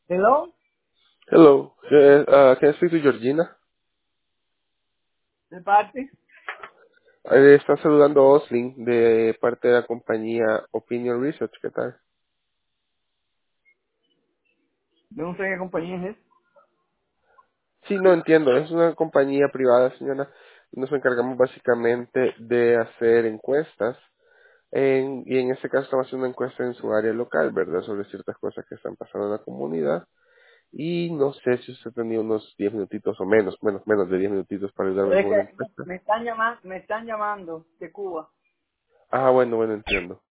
Hello, Hello, can I speak to Georgina? de parte Está saludando Oslin de parte de la compañía Opinion Research, ¿qué tal? de no sé qué compañía es esa. Sí, no entiendo, es una compañía privada, señora. Nos encargamos básicamente de hacer encuestas y en este caso estamos haciendo una encuesta en su área local, ¿verdad? Sobre ciertas cosas que están pasando en la comunidad y no sé si usted tenía unos 10 minutitos o menos de 10 minutitos para ayudarme Es con una que encuesta. me están llamando de Cuba. Ah, bueno, entiendo.